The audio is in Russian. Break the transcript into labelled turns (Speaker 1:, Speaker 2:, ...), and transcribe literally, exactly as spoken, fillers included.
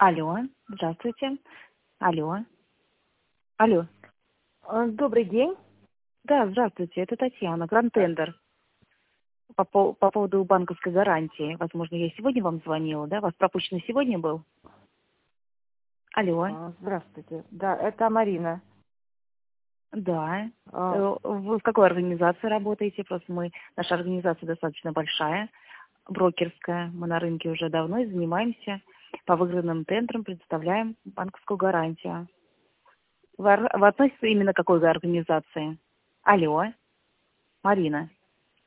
Speaker 1: Алло, здравствуйте. Алло. Алло.
Speaker 2: А, Добрый день.
Speaker 1: Да, здравствуйте, это Татьяна, Грантендер. По, по, по поводу банковской гарантии. Возможно, я сегодня вам звонила, да? Вас пропущенный сегодня был? Алло.
Speaker 2: А, Здравствуйте. Да, это Марина.
Speaker 1: Да.
Speaker 2: А,
Speaker 1: Э, Вы в какой организации работаете? Просто мы, наша организация достаточно большая, брокерская. Мы на рынке уже давно и занимаемся по выигранным тендерам, предоставляем банковскую гарантию. Вы, ор- вы относитесь именно к какой организации? Алло, Марина.